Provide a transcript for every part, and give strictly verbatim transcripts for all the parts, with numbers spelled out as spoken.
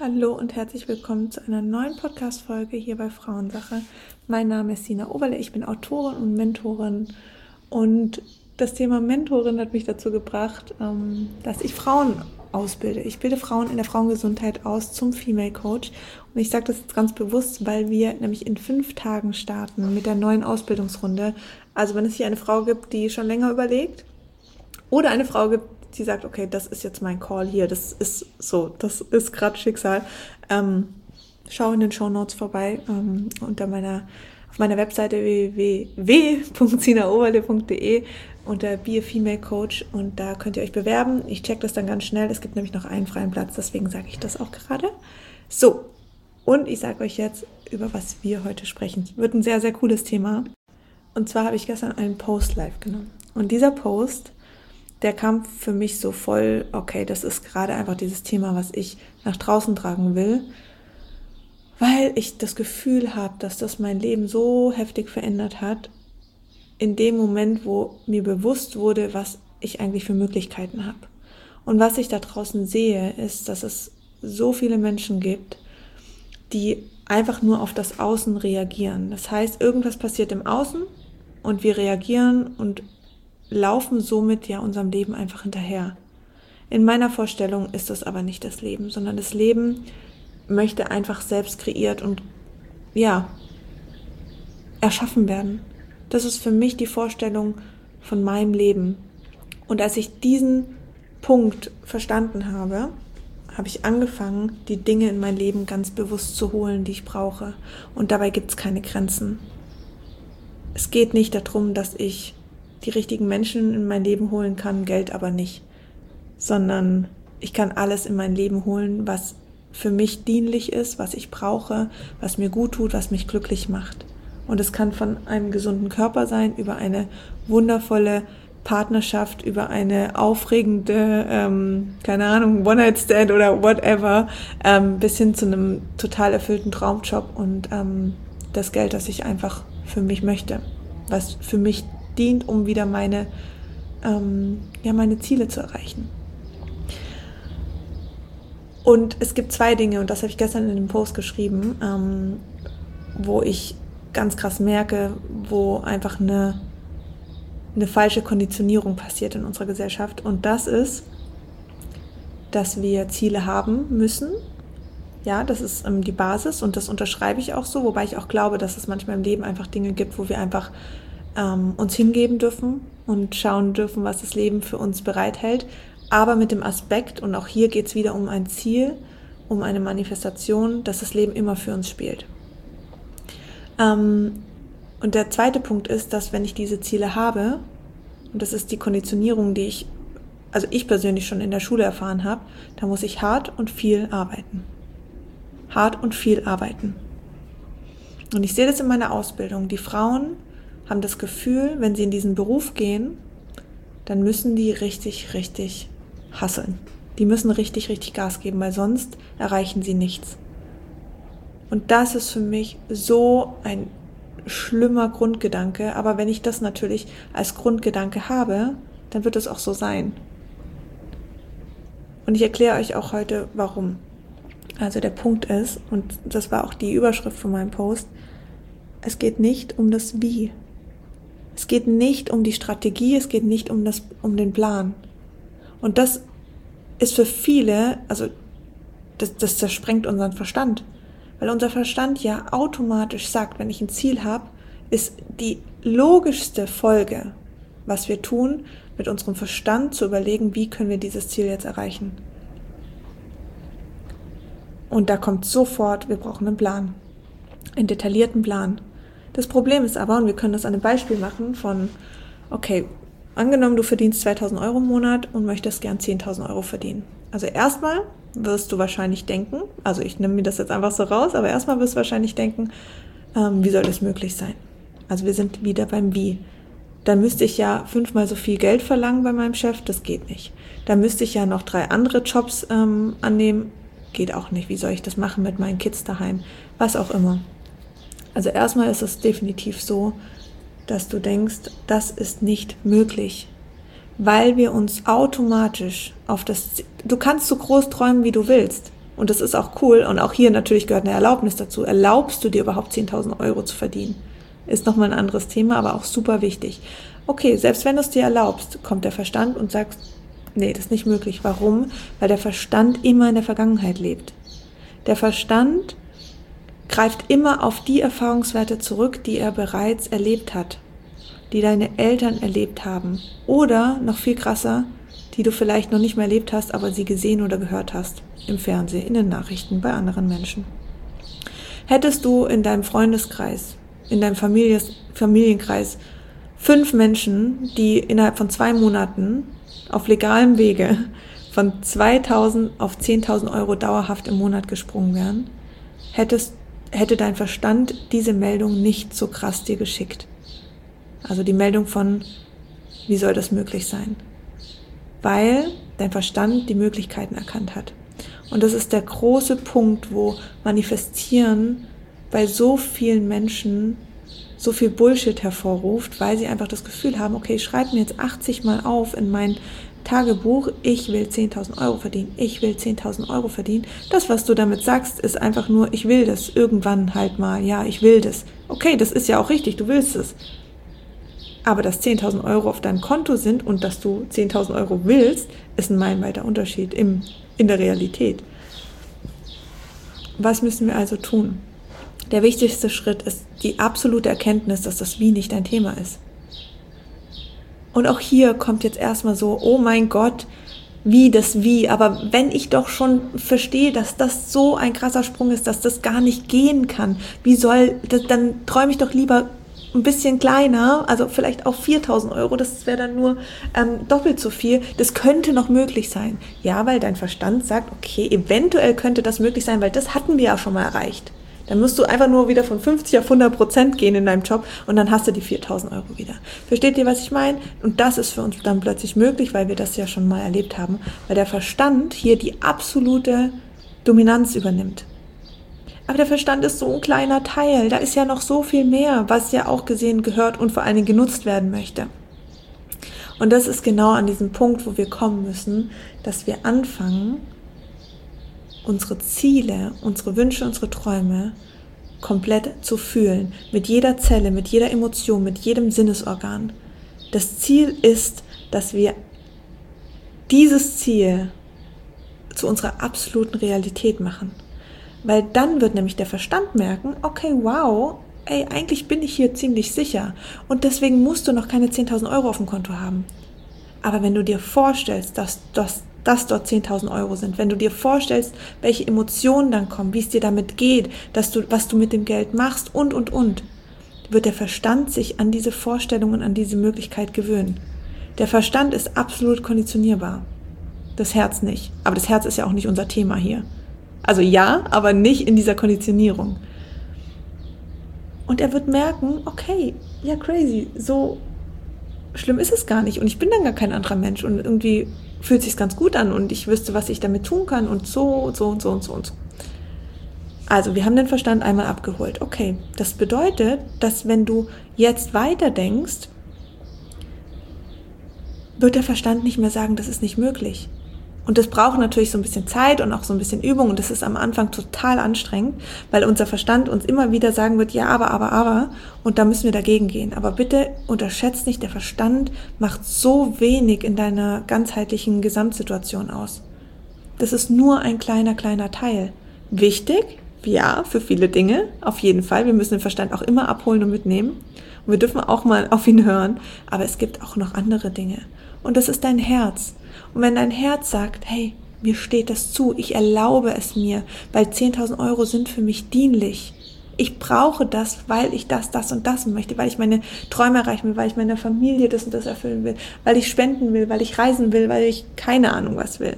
Hallo und herzlich willkommen zu einer neuen Podcast-Folge hier bei Frauensache. Mein Name ist Sina Oberle, ich bin Autorin und Mentorin und das Thema Mentorin hat mich dazu gebracht, dass ich Frauen ausbilde. Ich bilde Frauen in der Frauengesundheit aus zum Female Coach und ich sage das jetzt ganz bewusst, weil wir nämlich in fünf Tagen starten mit der neuen Ausbildungsrunde. Also wenn es hier eine Frau gibt, die schon länger überlegt oder eine Frau gibt, die sagt, okay, das ist jetzt mein Call hier, das ist so, das ist gerade Schicksal. Ähm, schau in den Shownotes vorbei ähm, unter meiner, auf meiner Webseite w w w punkt sina oberle punkt d e unter Be a Female Coach und da könnt ihr euch bewerben. Ich check das dann ganz schnell, es gibt nämlich noch einen freien Platz, deswegen sage ich das auch gerade. So, und ich sage euch jetzt, über was wir heute sprechen. Wird ein sehr, sehr cooles Thema. Und zwar habe ich gestern einen Post live genommen. Und dieser Post, der kam für mich so voll, okay, das ist gerade einfach dieses Thema, was ich nach draußen tragen will, weil ich das Gefühl habe, dass das mein Leben so heftig verändert hat, in dem Moment, wo mir bewusst wurde, was ich eigentlich für Möglichkeiten habe. Und was ich da draußen sehe, ist, dass es so viele Menschen gibt, die einfach nur auf das Außen reagieren. Das heißt, irgendwas passiert im Außen und wir reagieren und laufen somit ja unserem Leben einfach hinterher. In meiner Vorstellung ist das aber nicht das Leben, sondern das Leben möchte einfach selbst kreiert und ja, erschaffen werden. Das ist für mich die Vorstellung von meinem Leben. Und als ich diesen Punkt verstanden habe, habe ich angefangen, die Dinge in mein Leben ganz bewusst zu holen, die ich brauche. Und dabei gibt es keine Grenzen. Es geht nicht darum, dass ich die richtigen Menschen in mein Leben holen kann, Geld aber nicht. Sondern ich kann alles in mein Leben holen, was für mich dienlich ist, was ich brauche, was mir gut tut, was mich glücklich macht. Und es kann von einem gesunden Körper sein, über eine wundervolle Partnerschaft, über eine aufregende, ähm, keine Ahnung, One-Night-Stand oder whatever, ähm, bis hin zu einem total erfüllten Traumjob und ähm, das Geld, das ich einfach für mich möchte, was für mich dient, um wieder meine, ähm, ja, meine Ziele zu erreichen. Und es gibt zwei Dinge, und das habe ich gestern in dem Post geschrieben, ähm, wo ich ganz krass merke, wo einfach eine, eine falsche Konditionierung passiert in unserer Gesellschaft. Und das ist, dass wir Ziele haben müssen. Ja, das ist ähm, die Basis und das unterschreibe ich auch so, wobei ich auch glaube, dass es manchmal im Leben einfach Dinge gibt, wo wir einfach ähm, uns hingeben dürfen und schauen dürfen, was das Leben für uns bereithält. Aber mit dem Aspekt, und auch hier geht es wieder um ein Ziel, um eine Manifestation, dass das Leben immer für uns spielt. Ähm, und der zweite Punkt ist, dass wenn ich diese Ziele habe, und das ist die Konditionierung, die ich, also ich persönlich schon in der Schule erfahren habe, da muss ich hart und viel arbeiten. Hart und viel arbeiten. Und ich sehe das in meiner Ausbildung. Die Frauen haben das Gefühl, wenn sie in diesen Beruf gehen, dann müssen die richtig, richtig hustlen. Die müssen richtig, richtig Gas geben, weil sonst erreichen sie nichts. Und das ist für mich so ein schlimmer Grundgedanke, aber wenn ich das natürlich als Grundgedanke habe, dann wird es auch so sein. Und ich erkläre euch auch heute, warum. Also der Punkt ist, und das war auch die Überschrift von meinem Post, es geht nicht um das Wie. Es geht nicht um die Strategie, es geht nicht um das, um den Plan. Und das ist für viele, also das, das zersprengt unseren Verstand. Weil unser Verstand ja automatisch sagt, wenn ich ein Ziel habe, ist die logischste Folge, was wir tun, mit unserem Verstand zu überlegen, wie können wir dieses Ziel jetzt erreichen. Und da kommt sofort, wir brauchen einen Plan, einen detaillierten Plan. Das Problem ist aber, und wir können das an einem Beispiel machen von, okay, angenommen, du verdienst zweitausend Euro im Monat und möchtest gern zehntausend Euro verdienen. Also erstmal wirst du wahrscheinlich denken, also ich nehme mir das jetzt einfach so raus, aber erstmal wirst du wahrscheinlich denken, ähm, wie soll das möglich sein? Also wir sind wieder beim Wie. Dann müsste ich ja fünfmal so viel Geld verlangen bei meinem Chef, das geht nicht. Dann müsste ich ja noch drei andere Jobs ähm, annehmen, geht auch nicht. Wie soll ich das machen mit meinen Kids daheim? Was auch immer. Also erstmal ist es definitiv so, dass du denkst, das ist nicht möglich, weil wir uns automatisch auf das, du kannst so groß träumen, wie du willst Und das ist auch cool. Und auch hier natürlich gehört eine Erlaubnis dazu. Erlaubst du dir überhaupt zehntausend Euro zu verdienen? Ist nochmal ein anderes Thema, aber auch super wichtig. Okay, selbst wenn du es dir erlaubst, kommt der Verstand und sagt, nee, das ist nicht möglich. Warum? Weil der Verstand immer in der Vergangenheit lebt. Der Verstand greift immer auf die Erfahrungswerte zurück, die er bereits erlebt hat, die deine Eltern erlebt haben oder, noch viel krasser, die du vielleicht noch nicht mehr erlebt hast, aber sie gesehen oder gehört hast, im Fernsehen, in den Nachrichten, bei anderen Menschen. Hättest du in deinem Freundeskreis, in deinem Families, Familienkreis fünf Menschen, die innerhalb von zwei Monaten auf legalem Wege von zweitausend auf zehntausend Euro dauerhaft im Monat gesprungen wären, hättest, hätte dein Verstand diese Meldung nicht so krass dir geschickt. Also die Meldung von, wie soll das möglich sein? Weil dein Verstand die Möglichkeiten erkannt hat. Und das ist der große Punkt, wo Manifestieren bei so vielen Menschen so viel Bullshit hervorruft, weil sie einfach das Gefühl haben, okay, ich schreibe mir jetzt achtzig Mal auf in mein Tagebuch, ich will zehntausend Euro verdienen, ich will zehntausend Euro verdienen. Das, was du damit sagst, ist einfach nur, ich will das irgendwann halt mal, ja, ich will das. Okay, das ist ja auch richtig, du willst es. Aber dass zehntausend Euro auf deinem Konto sind und dass du zehntausend Euro willst, ist ein meilenweiter Unterschied im, in der Realität. Was müssen wir also tun? Der wichtigste Schritt ist die absolute Erkenntnis, dass das Wie nicht dein Thema ist. Und auch hier kommt jetzt erstmal so, oh mein Gott, wie das Wie. Aber wenn ich doch schon verstehe, dass das so ein krasser Sprung ist, dass das gar nicht gehen kann, wie soll das, dann träume ich doch lieber ein bisschen kleiner, also vielleicht auch viertausend Euro, das wäre dann nur ähm, doppelt so viel. Das könnte noch möglich sein. Ja, weil dein Verstand sagt, okay, eventuell könnte das möglich sein, weil das hatten wir ja schon mal erreicht. Dann musst du einfach nur wieder von fünfzig auf hundert Prozent gehen in deinem Job und dann hast du die viertausend Euro wieder. Versteht ihr, was ich meine? Und das ist für uns dann plötzlich möglich, weil wir das ja schon mal erlebt haben, weil der Verstand hier die absolute Dominanz übernimmt. Aber der Verstand ist so ein kleiner Teil, da ist ja noch so viel mehr, was ja auch gesehen gehört und vor allen Dingen genutzt werden möchte. Und das ist genau an diesem Punkt, wo wir kommen müssen, dass wir anfangen, unsere Ziele, unsere Wünsche, unsere Träume komplett zu fühlen. Mit jeder Zelle, mit jeder Emotion, mit jedem Sinnesorgan. Das Ziel ist, dass wir dieses Ziel zu unserer absoluten Realität machen. Weil dann wird nämlich der Verstand merken, okay, wow, ey, eigentlich bin ich hier ziemlich sicher. Und deswegen musst du noch keine zehntausend Euro auf dem Konto haben. Aber wenn du dir vorstellst, dass das dass dort zehntausend Euro sind, wenn du dir vorstellst, welche Emotionen dann kommen, wie es dir damit geht, dass du, was du mit dem Geld machst und, und, und, wird der Verstand sich an diese Vorstellungen, an diese Möglichkeit gewöhnen. Der Verstand ist absolut konditionierbar. Das Herz nicht. Aber das Herz ist ja auch nicht unser Thema hier. Also ja, aber nicht in dieser Konditionierung. Und er wird merken, okay, ja crazy, so schlimm ist es gar nicht und ich bin dann gar kein anderer Mensch und irgendwie fühlt sich ganz gut an und ich wüsste, was ich damit tun kann und so und so und so und so und so. Also wir haben den Verstand einmal abgeholt. Okay, das bedeutet, dass wenn du jetzt weiterdenkst, wird der Verstand nicht mehr sagen, das ist nicht möglich. Und das braucht natürlich so ein bisschen Zeit und auch so ein bisschen Übung und das ist am Anfang total anstrengend, weil unser Verstand uns immer wieder sagen wird, ja, aber, aber, aber und da müssen wir dagegen gehen. Aber bitte unterschätzt nicht, der Verstand macht so wenig in deiner ganzheitlichen Gesamtsituation aus. Das ist nur ein kleiner, kleiner Teil. Wichtig, ja, für viele Dinge, auf jeden Fall. Wir müssen den Verstand auch immer abholen und mitnehmen. Und wir dürfen auch mal auf ihn hören, aber es gibt auch noch andere Dinge. Und das ist dein Herz. Und wenn dein Herz sagt, hey, mir steht das zu, ich erlaube es mir, weil zehntausend Euro sind für mich dienlich. Ich brauche das, weil ich das, das und das möchte, weil ich meine Träume erreichen will, weil ich meiner Familie das und das erfüllen will, weil ich spenden will, weil ich reisen will, weil ich keine Ahnung was will.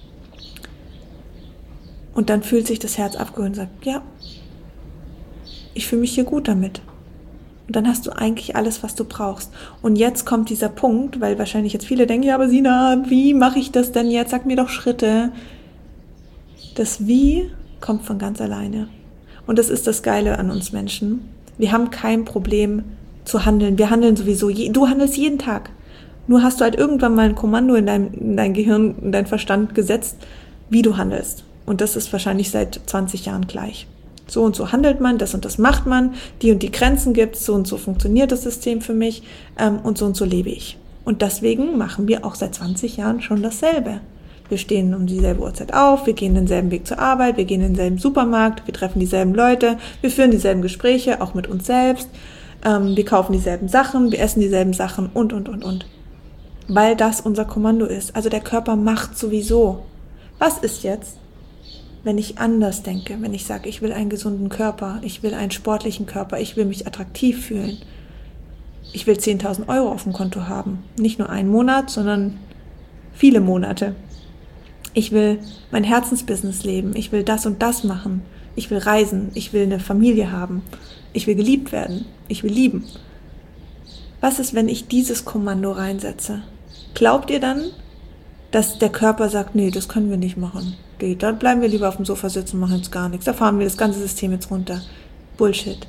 Und dann fühlt sich das Herz abgeholt und sagt, ja, ich fühle mich hier gut damit. Und dann hast du eigentlich alles, was du brauchst. Und jetzt kommt dieser Punkt, weil wahrscheinlich jetzt viele denken, ja, aber Sina, wie mache ich das denn jetzt? Sag mir doch Schritte. Das Wie kommt von ganz alleine. Und das ist das Geile an uns Menschen. Wir haben kein Problem zu handeln. Wir handeln sowieso. Du handelst jeden Tag. Nur hast du halt irgendwann mal ein Kommando in dein, in dein Gehirn, in deinen Verstand gesetzt, wie du handelst. Und das ist wahrscheinlich seit zwanzig Jahren gleich. So und so handelt man, das und das macht man, die und die Grenzen gibt es, so und so funktioniert das System für mich ähm, und so und so lebe ich. Und deswegen machen wir auch seit zwanzig Jahren schon dasselbe. Wir stehen um dieselbe Uhrzeit auf, wir gehen denselben Weg zur Arbeit, wir gehen in denselben Supermarkt, wir treffen dieselben Leute, wir führen dieselben Gespräche, auch mit uns selbst, ähm, wir kaufen dieselben Sachen, wir essen dieselben Sachen und, und, und, und. Weil das unser Kommando ist. Also der Körper macht sowieso. Was ist jetzt, wenn ich anders denke, wenn ich sage, ich will einen gesunden Körper, ich will einen sportlichen Körper, ich will mich attraktiv fühlen, ich will zehntausend Euro auf dem Konto haben, nicht nur einen Monat, sondern viele Monate. Ich will mein Herzensbusiness leben, ich will das und das machen, ich will reisen, ich will eine Familie haben, ich will geliebt werden, ich will lieben. Was ist, wenn ich dieses Kommando reinsetze? Glaubt ihr dann, dass der Körper sagt, nee, das können wir nicht machen. Nee, dann bleiben wir lieber auf dem Sofa sitzen und machen jetzt gar nichts. Da fahren wir das ganze System jetzt runter. Bullshit.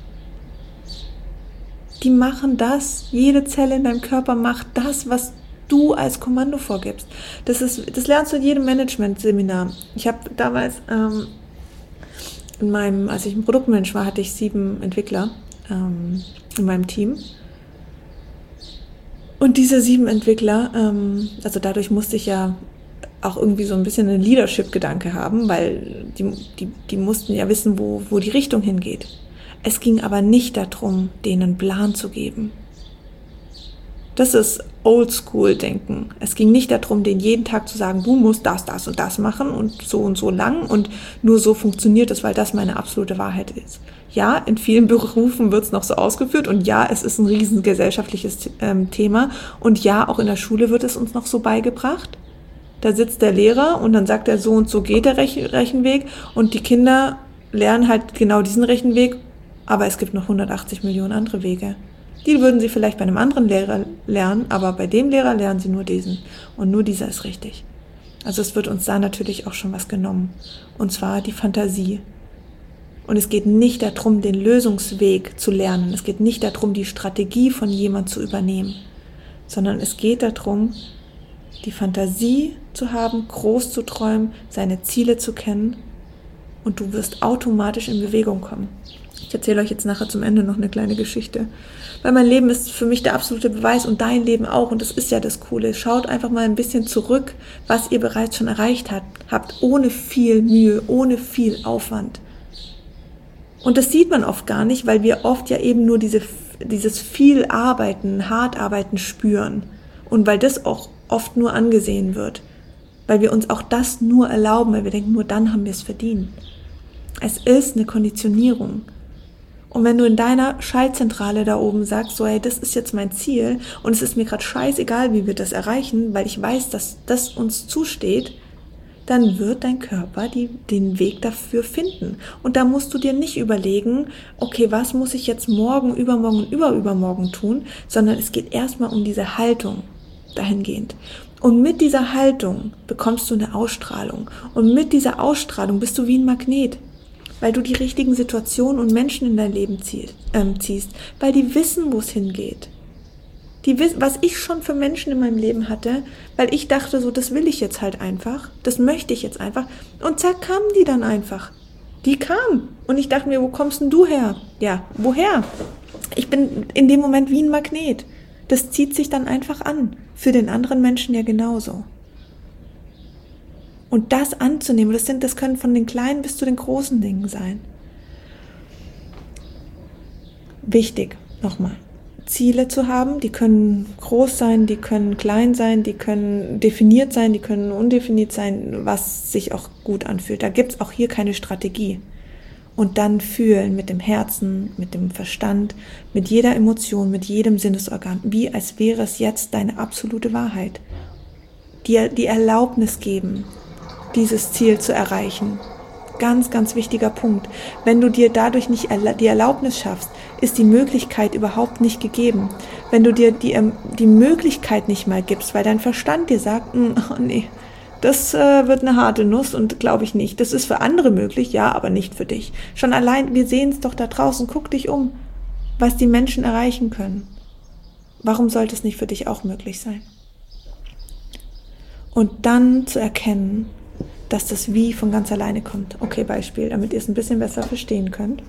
Die machen das, jede Zelle in deinem Körper macht das, was du als Kommando vorgibst. Das ist, das lernst du in jedem Management-Seminar. Ich habe damals, ähm, in meinem, als ich ein Produktmensch war, hatte ich sieben Entwickler ähm, in meinem Team. Und diese sieben Entwickler, ähm, also dadurch musste ich ja auch irgendwie so ein bisschen einen Leadership-Gedanke haben, weil die, die, die mussten ja wissen, wo, wo die Richtung hingeht. Es ging aber nicht darum, denen einen Plan zu geben. Das ist Oldschool-Denken. Es ging nicht darum, denen jeden Tag zu sagen, du musst das, das und das machen und so und so lang und nur so funktioniert es, weil das meine absolute Wahrheit ist. Ja, in vielen Berufen wird es noch so ausgeführt und ja, es ist ein riesen gesellschaftliches ähm, Thema und ja, auch in der Schule wird es uns noch so beigebracht. Da sitzt der Lehrer und dann sagt er, so und so geht der Rech- Rechenweg und die Kinder lernen halt genau diesen Rechenweg, aber es gibt noch hundertachtzig Millionen andere Wege. Die würden sie vielleicht bei einem anderen Lehrer lernen, aber bei dem Lehrer lernen sie nur diesen. Und nur dieser ist richtig. Also es wird uns da natürlich auch schon was genommen. Und zwar die Fantasie. Und es geht nicht darum, den Lösungsweg zu lernen. Es geht nicht darum, die Strategie von jemand zu übernehmen. Sondern es geht darum, die Fantasie zu haben, groß zu träumen, seine Ziele zu kennen. Und du wirst automatisch in Bewegung kommen. Ich erzähle euch jetzt nachher zum Ende noch eine kleine Geschichte. Weil mein Leben ist für mich der absolute Beweis und dein Leben auch. Und das ist ja das Coole. Schaut einfach mal ein bisschen zurück, was ihr bereits schon erreicht habt, habt ohne viel Mühe, ohne viel Aufwand. Und das sieht man oft gar nicht, weil wir oft ja eben nur diese, dieses viel Arbeiten, hart Arbeiten spüren. Und weil das auch oft nur angesehen wird. Weil wir uns auch das nur erlauben, weil wir denken, nur dann haben wir es verdient. Es ist eine Konditionierung. Und wenn du in deiner Schaltzentrale da oben sagst, so, hey, das ist jetzt mein Ziel und es ist mir gerade scheißegal, wie wir das erreichen, weil ich weiß, dass das uns zusteht, dann wird dein Körper die, den Weg dafür finden. Und da musst du dir nicht überlegen, okay, was muss ich jetzt morgen, übermorgen und überübermorgen tun, sondern es geht erstmal um diese Haltung dahingehend. Und mit dieser Haltung bekommst du eine Ausstrahlung. Und mit dieser Ausstrahlung bist du wie ein Magnet. Weil du die richtigen Situationen und Menschen in dein Leben ziehst, ähm, ziehst, weil die wissen, wo es hingeht. Die wissen, was ich schon für Menschen in meinem Leben hatte, weil ich dachte so, das will ich jetzt halt einfach, das möchte ich jetzt einfach. Und zack, kamen die dann einfach. Die kamen. Und ich dachte mir, wo kommst denn du her? Ja, woher? Ich bin in dem Moment wie ein Magnet. Das zieht sich dann einfach an. Für den anderen Menschen ja genauso. Und das anzunehmen, das, sind, das können von den kleinen bis zu den großen Dingen sein. Wichtig, nochmal, Ziele zu haben, die können groß sein, die können klein sein, die können definiert sein, die können undefiniert sein, was sich auch gut anfühlt. Da gibt es auch hier keine Strategie. Und dann fühlen mit dem Herzen, mit dem Verstand, mit jeder Emotion, mit jedem Sinnesorgan, wie als wäre es jetzt deine absolute Wahrheit. Dir die Erlaubnis geben, dieses Ziel zu erreichen. Ganz, ganz wichtiger Punkt. Wenn du dir dadurch nicht die Erlaubnis schaffst, ist die Möglichkeit überhaupt nicht gegeben. Wenn du dir die, die Möglichkeit nicht mal gibst, weil dein Verstand dir sagt, oh nee, das äh, wird eine harte Nuss und glaube ich nicht. Das ist für andere möglich, ja, aber nicht für dich. Schon allein, wir sehen es doch da draußen, guck dich um, was die Menschen erreichen können. Warum sollte es nicht für dich auch möglich sein? Und dann zu erkennen, dass das Wie von ganz alleine kommt. Okay, Beispiel, damit ihr es ein bisschen besser verstehen könnt.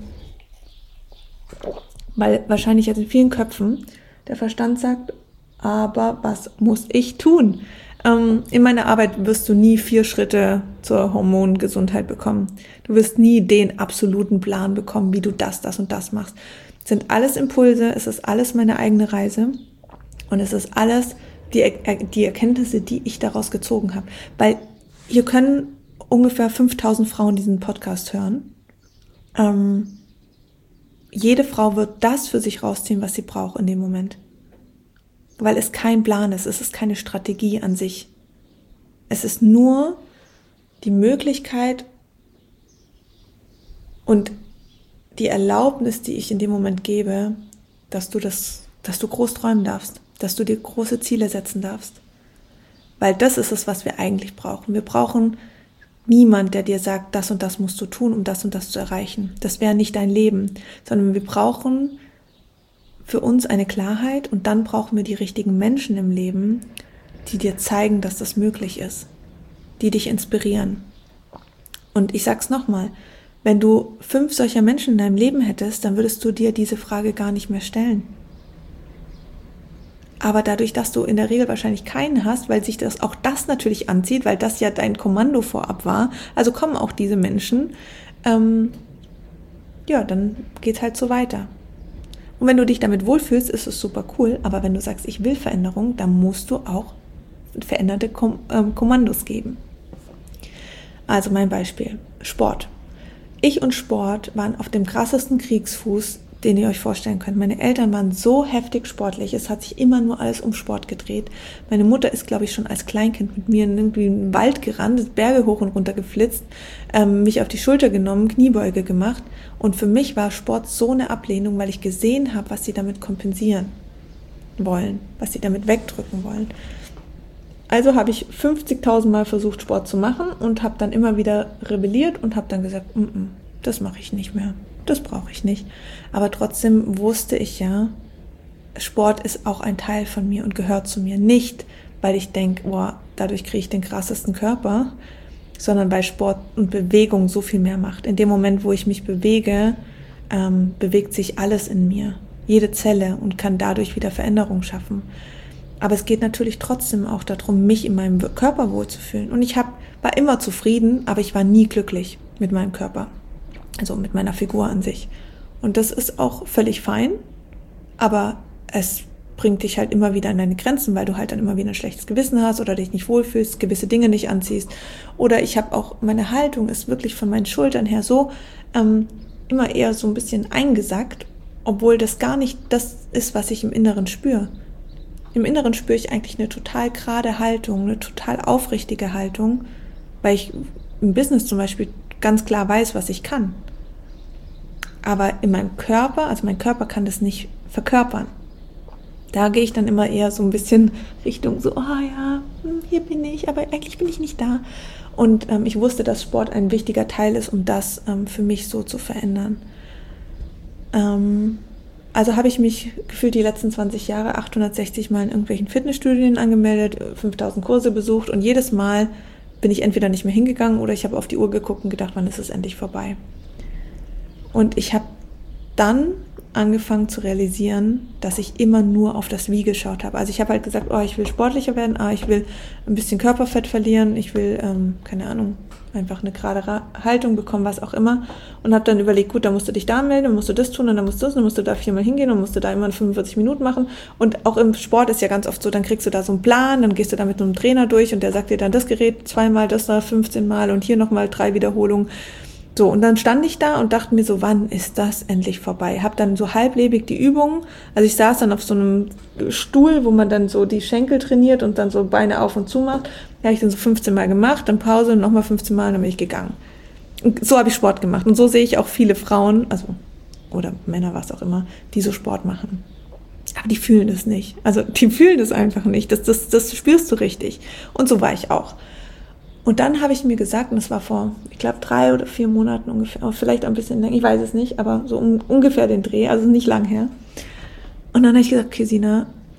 Weil wahrscheinlich jetzt in vielen Köpfen der Verstand sagt, aber was muss ich tun? Ähm, in meiner Arbeit wirst du nie vier Schritte zur Hormongesundheit bekommen. Du wirst nie den absoluten Plan bekommen, wie du das, das und das machst. Es sind alles Impulse, es ist alles meine eigene Reise und es ist alles die, er- die Erkenntnisse, die ich daraus gezogen habe. Weil hier können ungefähr fünftausend Frauen diesen Podcast hören. Ähm, jede Frau wird das für sich rausziehen, was sie braucht in dem Moment. Weil es kein Plan ist, es ist keine Strategie an sich. Es ist nur die Möglichkeit und die Erlaubnis, die ich in dem Moment gebe, dass du das, dass du groß träumen darfst, dass du dir große Ziele setzen darfst. Weil das ist es, was wir eigentlich brauchen. Wir brauchen niemand, der dir sagt, das und das musst du tun, um das und das zu erreichen. Das wäre nicht dein Leben, sondern wir brauchen für uns eine Klarheit und dann brauchen wir die richtigen Menschen im Leben, die dir zeigen, dass das möglich ist, die dich inspirieren. Und ich sag's nochmal, wenn du fünf solcher Menschen in deinem Leben hättest, dann würdest du dir diese Frage gar nicht mehr stellen. Aber dadurch, dass du in der Regel wahrscheinlich keinen hast, weil sich das auch das natürlich anzieht, weil das ja dein Kommando vorab war, also kommen auch diese Menschen, ähm, ja, dann geht's halt so weiter. Und wenn du dich damit wohlfühlst, ist es super cool, aber wenn du sagst, ich will Veränderung, dann musst du auch veränderte Kom- ähm, Kommandos geben. Also mein Beispiel, Sport. Ich und Sport waren auf dem krassesten Kriegsfuß, den ihr euch vorstellen könnt. Meine Eltern waren so heftig sportlich, es hat sich immer nur alles um Sport gedreht. Meine Mutter ist, glaube ich, schon als Kleinkind mit mir in irgendwie einen Wald gerannt, Berge hoch und runter geflitzt, ähm, mich auf die Schulter genommen, Kniebeuge gemacht. Und für mich war Sport so eine Ablehnung, weil ich gesehen habe, was sie damit kompensieren wollen, was sie damit wegdrücken wollen. Also habe ich fünfzigtausend Mal versucht, Sport zu machen und habe dann immer wieder rebelliert und habe dann gesagt, mm-mm, das mache ich nicht mehr. Das brauche ich nicht. Aber trotzdem wusste ich ja, Sport ist auch ein Teil von mir und gehört zu mir. Nicht, weil ich denke, boah, dadurch kriege ich den krassesten Körper, sondern weil Sport und Bewegung so viel mehr macht. In dem Moment, wo ich mich bewege, ähm, bewegt sich alles in mir. Jede Zelle und kann dadurch wieder Veränderung schaffen. Aber es geht natürlich trotzdem auch darum, mich in meinem Körper wohlzufühlen. Und ich hab, war immer zufrieden, aber ich war nie glücklich mit meinem Körper. Also mit meiner Figur an sich. Und das ist auch völlig fein, aber es bringt dich halt immer wieder an deine Grenzen, weil du halt dann immer wieder ein schlechtes Gewissen hast oder dich nicht wohlfühlst, gewisse Dinge nicht anziehst. Oder ich habe auch, meine Haltung ist wirklich von meinen Schultern her so ähm, immer eher so ein bisschen eingesackt, obwohl das gar nicht das ist, was ich im Inneren spüre. Im Inneren spüre ich eigentlich eine total gerade Haltung, eine total aufrichtige Haltung, weil ich im Business zum Beispiel ganz klar weiß, was ich kann. Aber in meinem Körper, also mein Körper kann das nicht verkörpern. Da gehe ich dann immer eher so ein bisschen Richtung so, ah oh ja, hier bin ich, aber eigentlich bin ich nicht da. Und ähm, ich wusste, dass Sport ein wichtiger Teil ist, um das ähm, für mich so zu verändern. Ähm, also habe ich mich gefühlt die letzten zwanzig Jahre achthundertsechzig Mal in irgendwelchen Fitnessstudien angemeldet, fünftausend Kurse besucht und jedes Mal bin ich entweder nicht mehr hingegangen oder ich habe auf die Uhr geguckt und gedacht, wann ist es endlich vorbei. Und ich habe dann angefangen zu realisieren, dass ich immer nur auf das Wie geschaut habe. Also ich habe halt gesagt, oh, ich will sportlicher werden, ah, ich will ein bisschen Körperfett verlieren, ich will, ähm, keine Ahnung, einfach eine gerade Haltung bekommen, was auch immer. Und habe dann überlegt, gut, dann musst du dich da melden, dann musst du das tun, und dann musst du das, dann musst du da viermal hingehen und musst du da immer fünfundvierzig Minuten machen. Und auch im Sport ist ja ganz oft so, dann kriegst du da so einen Plan, dann gehst du da mit einem Trainer durch und der sagt dir dann das Gerät zweimal, das da fünfzehn Mal und hier nochmal drei Wiederholungen. So, und dann stand ich da und dachte mir so, wann ist das endlich vorbei? Hab dann so halblebig die Übungen, also ich saß dann auf so einem Stuhl, wo man dann so die Schenkel trainiert und dann so Beine auf und zu macht. Da habe ich dann so fünfzehn Mal gemacht, dann Pause und nochmal fünfzehn Mal und dann bin ich gegangen. Und so habe ich Sport gemacht und so sehe ich auch viele Frauen, also oder Männer, was auch immer, die so Sport machen. Aber die fühlen das nicht. Also die fühlen das einfach nicht. Das, das, das spürst du richtig. Und so war ich auch. Und dann habe ich mir gesagt, und das war vor, ich glaube, drei oder vier Monaten ungefähr, vielleicht ein bisschen länger, ich weiß es nicht, aber so um, ungefähr den Dreh, also nicht lang her. Und dann habe ich gesagt, okay, Sina,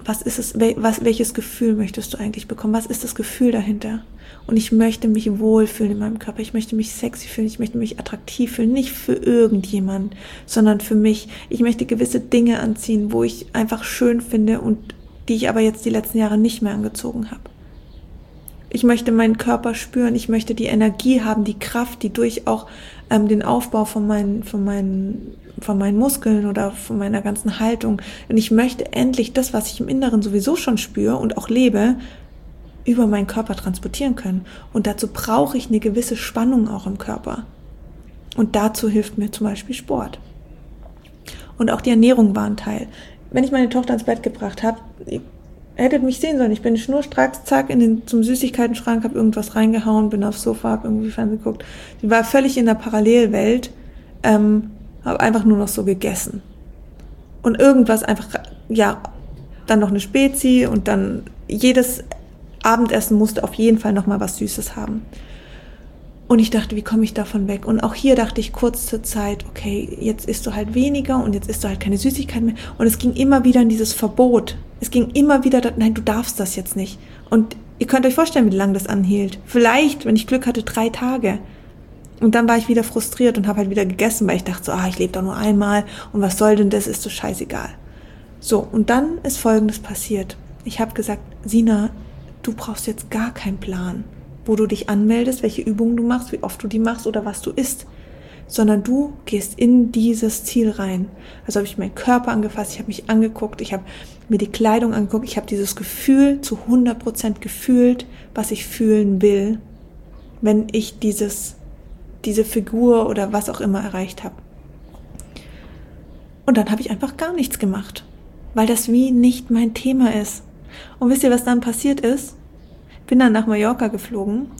was ist es, was, welches Gefühl möchtest du eigentlich bekommen? Was ist das Gefühl dahinter? Und ich möchte mich wohlfühlen in meinem Körper. Ich möchte mich sexy fühlen. Ich möchte mich attraktiv fühlen. Nicht für irgendjemand, sondern für mich. Ich möchte gewisse Dinge anziehen, wo ich einfach schön finde und die ich aber jetzt die letzten Jahre nicht mehr angezogen habe. Ich möchte meinen Körper spüren. Ich möchte die Energie haben, die Kraft, die durch auch ähm, den Aufbau von meinen, von meinen, von meinen Muskeln oder von meiner ganzen Haltung. Und ich möchte endlich das, was ich im Inneren sowieso schon spüre und auch lebe, über meinen Körper transportieren können. Und dazu brauche ich eine gewisse Spannung auch im Körper. Und dazu hilft mir zum Beispiel Sport. Und auch die Ernährung war ein Teil. Wenn ich meine Tochter ins Bett gebracht habe, ihr hättet mich sehen sollen. Ich bin schnurstracks, zack, in den, zum Süßigkeiten-Schrank, habe irgendwas reingehauen, bin aufs Sofa, habe irgendwie Fernsehen geguckt. Sie war völlig in der Parallelwelt, ähm, habe einfach nur noch so gegessen. Und irgendwas einfach, ja, dann noch eine Spezi und dann jedes Abendessen musste auf jeden Fall nochmal was Süßes haben. Und ich dachte, wie komme ich davon weg? Und auch hier dachte ich kurz zur Zeit, okay, jetzt isst du halt weniger und jetzt isst du halt keine Süßigkeiten mehr. Und es ging immer wieder in dieses Verbot. Es ging immer wieder, nein, du darfst das jetzt nicht. Und ihr könnt euch vorstellen, wie lange das anhielt. Vielleicht, wenn ich Glück hatte, drei Tage. Und dann war ich wieder frustriert und habe halt wieder gegessen, weil ich dachte so, ah, ich lebe doch nur einmal und was soll denn das, ist so scheißegal. So, und dann ist Folgendes passiert. Ich habe gesagt, Sina, du brauchst jetzt gar keinen Plan, wo du dich anmeldest, welche Übungen du machst, wie oft du die machst oder was du isst, sondern du gehst in dieses Ziel rein. Also habe ich meinen Körper angefasst, ich habe mich angeguckt, ich habe mir die Kleidung angeguckt, ich habe dieses Gefühl zu hundert Prozent gefühlt, was ich fühlen will, wenn ich dieses, diese Figur oder was auch immer erreicht habe. Und dann habe ich einfach gar nichts gemacht, weil das wie nicht mein Thema ist. Und wisst ihr, was dann passiert ist? Bin dann nach Mallorca geflogen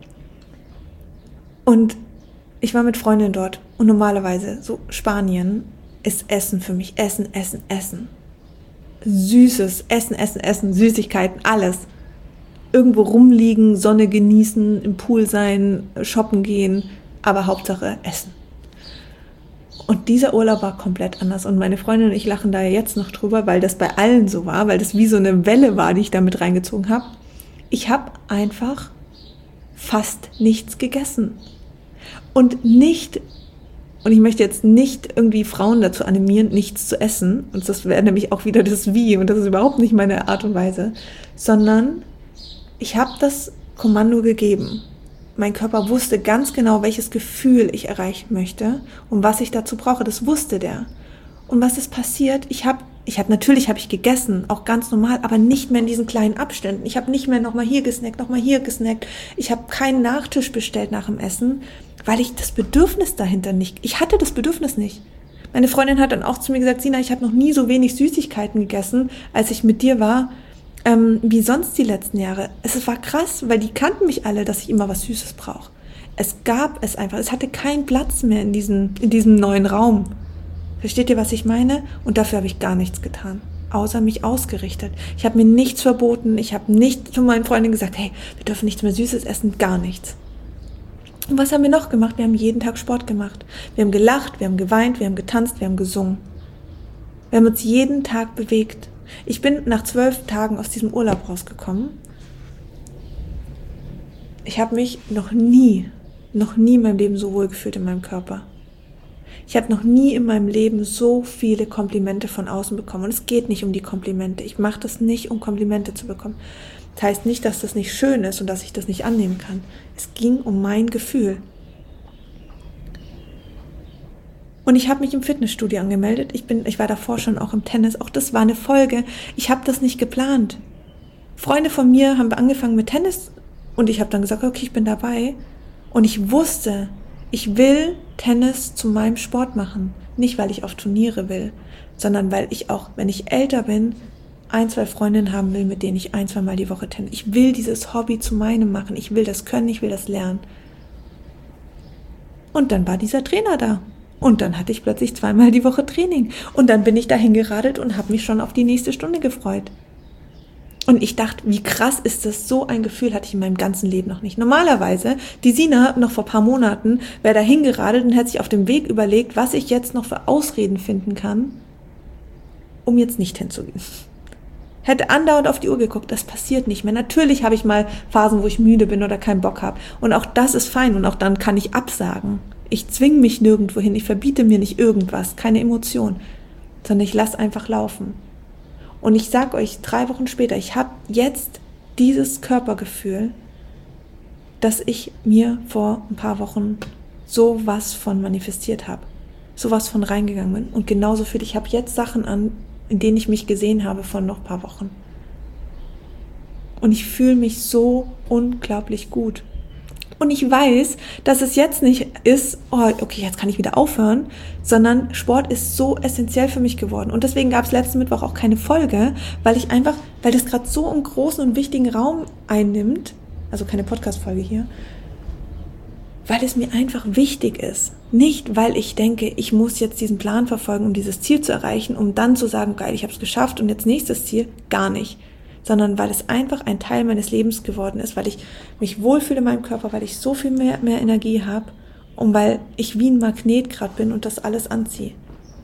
und ich war mit Freundinnen dort. Und normalerweise, so Spanien, ist Essen für mich. Essen, Essen, Essen. Süßes, Essen, Essen, Essen, Süßigkeiten, alles. Irgendwo rumliegen, Sonne genießen, im Pool sein, shoppen gehen, aber Hauptsache Essen. Und dieser Urlaub war komplett anders. Und meine Freundin und ich lachen da ja jetzt noch drüber, weil das bei allen so war, weil das wie so eine Welle war, die ich da mit reingezogen habe. Ich habe einfach fast nichts gegessen. Und nicht, und ich möchte jetzt nicht irgendwie Frauen dazu animieren, nichts zu essen. Und das wäre nämlich auch wieder das Wie. Und das ist überhaupt nicht meine Art und Weise. Sondern ich habe das Kommando gegeben. Mein Körper wusste ganz genau, welches Gefühl ich erreichen möchte und was ich dazu brauche. Das wusste der. Und was ist passiert? Ich habe, ich habe natürlich habe ich gegessen, auch ganz normal, aber nicht mehr in diesen kleinen Abständen. Ich habe nicht mehr nochmal hier gesnackt, nochmal hier gesnackt. Ich habe keinen Nachtisch bestellt nach dem Essen, weil ich das Bedürfnis dahinter nicht, ich hatte das Bedürfnis nicht. Meine Freundin hat dann auch zu mir gesagt, Sina, ich habe noch nie so wenig Süßigkeiten gegessen, als ich mit dir war, ähm, wie sonst die letzten Jahre. Es war krass, weil die kannten mich alle, dass ich immer was Süßes brauche. Es gab es einfach, es hatte keinen Platz mehr in diesem, in diesem neuen Raum. Versteht ihr, was ich meine? Und dafür habe ich gar nichts getan, außer mich ausgerichtet. Ich habe mir nichts verboten, ich habe nicht zu meinen Freundinnen gesagt, hey, wir dürfen nichts mehr Süßes essen, gar nichts. Und was haben wir noch gemacht? Wir haben jeden Tag Sport gemacht. Wir haben gelacht, wir haben geweint, wir haben getanzt, wir haben gesungen. Wir haben uns jeden Tag bewegt. Ich bin nach zwölf Tagen aus diesem Urlaub rausgekommen. Ich habe mich noch nie, noch nie in meinem Leben so wohl gefühlt in meinem Körper. Ich habe noch nie in meinem Leben so viele Komplimente von außen bekommen. Und es geht nicht um die Komplimente. Ich mache das nicht, um Komplimente zu bekommen. Das heißt nicht, dass das nicht schön ist und dass ich das nicht annehmen kann. Es ging um mein Gefühl. Und ich habe mich im Fitnessstudio angemeldet. Ich bin, ich war davor schon auch im Tennis. Auch das war eine Folge. Ich habe das nicht geplant. Freunde von mir haben angefangen mit Tennis und ich habe dann gesagt, okay, ich bin dabei. Und ich wusste, ich will Tennis zu meinem Sport machen. Nicht, weil ich auf Turniere will, sondern weil ich auch, wenn ich älter bin, ein, zwei Freundinnen haben will, mit denen ich ein, zwei Mal die Woche Tennis. Ich will dieses Hobby zu meinem machen. Ich will das können, ich will das lernen. Und dann war dieser Trainer da. Und dann hatte ich plötzlich zweimal die Woche Training. Und dann bin ich dahin geradelt und habe mich schon auf die nächste Stunde gefreut. Und ich dachte, wie krass ist das? So ein Gefühl hatte ich in meinem ganzen Leben noch nicht. Normalerweise, die Sina noch vor ein paar Monaten, wäre dahin geradelt und hätte sich auf dem Weg überlegt, was ich jetzt noch für Ausreden finden kann, um jetzt nicht hinzugehen. Hätte andauernd auf die Uhr geguckt, das passiert nicht mehr. Natürlich habe ich mal Phasen, wo ich müde bin oder keinen Bock habe. Und auch das ist fein und auch dann kann ich absagen. Ich zwinge mich nirgendwo hin, ich verbiete mir nicht irgendwas, keine Emotion, sondern ich lasse einfach laufen. Und ich sage euch, drei Wochen später, ich habe jetzt dieses Körpergefühl, dass ich mir vor ein paar Wochen sowas von manifestiert habe, sowas von reingegangen bin. Und genauso für dich, ich habe jetzt Sachen an, in denen ich mich gesehen habe von noch ein paar Wochen. Und ich fühle mich so unglaublich gut. Und ich weiß, dass es jetzt nicht ist, oh, okay, jetzt kann ich wieder aufhören, sondern Sport ist so essentiell für mich geworden. Und deswegen gab es letzten Mittwoch auch keine Folge, weil ich einfach, weil das gerade so einen großen und wichtigen Raum einnimmt, also keine Podcast-Folge hier, weil es mir einfach wichtig ist. Nicht, weil ich denke, ich muss jetzt diesen Plan verfolgen, um dieses Ziel zu erreichen, um dann zu sagen, geil, ich habe es geschafft und jetzt nächstes Ziel, gar nicht. Sondern weil es einfach ein Teil meines Lebens geworden ist, weil ich mich wohlfühle in meinem Körper, weil ich so viel mehr, mehr Energie habe und weil ich wie ein Magnet gerade bin und das alles anziehe.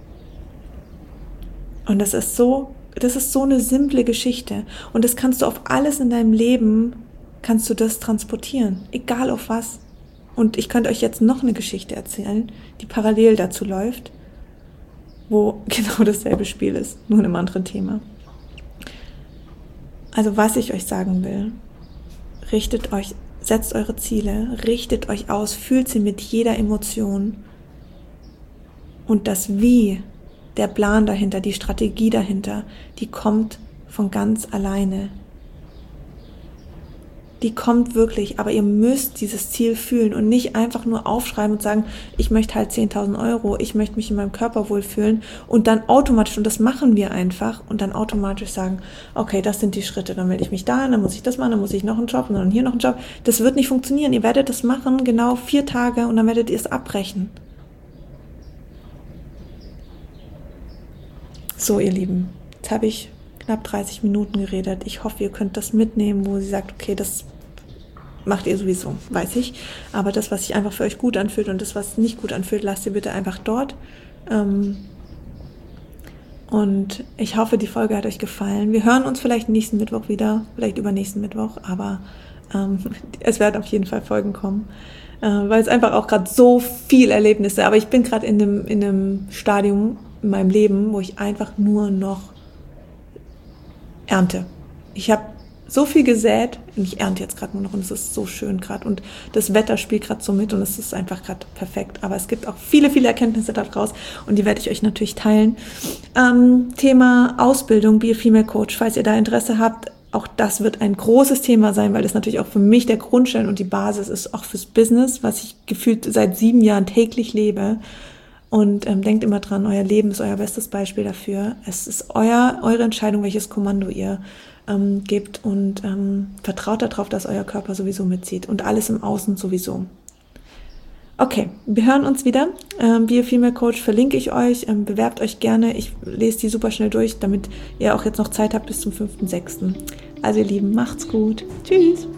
Und das ist so, das ist so eine simple Geschichte und das kannst du auf alles in deinem Leben, kannst du das transportieren, egal auf was. Und ich könnte euch jetzt noch eine Geschichte erzählen, die parallel dazu läuft, wo genau dasselbe Spiel ist, nur in einem anderen Thema. Also was ich euch sagen will, richtet euch, setzt eure Ziele, richtet euch aus, fühlt sie mit jeder Emotion. Und das Wie, der Plan dahinter, die Strategie dahinter, die kommt von ganz alleine. Die kommt wirklich, aber ihr müsst dieses Ziel fühlen und nicht einfach nur aufschreiben und sagen, ich möchte halt zehntausend Euro, ich möchte mich in meinem Körper wohlfühlen und dann automatisch, und das machen wir einfach, und dann automatisch sagen, okay, das sind die Schritte, dann melde ich mich da, dann muss ich das machen, dann muss ich noch einen Job und dann hier noch einen Job. Das wird nicht funktionieren. Ihr werdet das machen, genau vier Tage und dann werdet ihr es abbrechen. So, ihr Lieben, jetzt habe ich knapp dreißig Minuten geredet. Ich hoffe, ihr könnt das mitnehmen, wo sie sagt, okay, das macht ihr sowieso, weiß ich. Aber das, was sich einfach für euch gut anfühlt und das, was nicht gut anfühlt, lasst ihr bitte einfach dort. Und ich hoffe, die Folge hat euch gefallen. Wir hören uns vielleicht nächsten Mittwoch wieder, vielleicht übernächsten Mittwoch, aber ähm, es werden auf jeden Fall Folgen kommen, äh, weil es einfach auch gerade so viel Erlebnisse, aber ich bin gerade in einem, in einem Stadium in meinem Leben, wo ich einfach nur noch ernte. Ich habe so viel gesät und ich ernte jetzt gerade nur noch und es ist so schön gerade und das Wetter spielt gerade so mit und es ist einfach gerade perfekt. Aber es gibt auch viele, viele Erkenntnisse daraus und die werde ich euch natürlich teilen. Ähm, Thema Ausbildung, Be a Female Coach, falls ihr da Interesse habt, auch das wird ein großes Thema sein, weil das natürlich auch für mich der Grundstein und die Basis ist, auch fürs Business, was ich gefühlt seit sieben Jahren täglich lebe. Und ähm, denkt immer dran, euer Leben ist euer bestes Beispiel dafür. Es ist euer, eure Entscheidung, welches Kommando ihr ähm, gebt und ähm, vertraut darauf, dass euer Körper sowieso mitzieht und alles im Außen sowieso. Okay, wir hören uns wieder. Ähm, Be a Female Coach verlinke ich euch, ähm, bewerbt euch gerne. Ich lese die super schnell durch, damit ihr auch jetzt noch Zeit habt bis zum fünften sechsten Also ihr Lieben, macht's gut. Tschüss.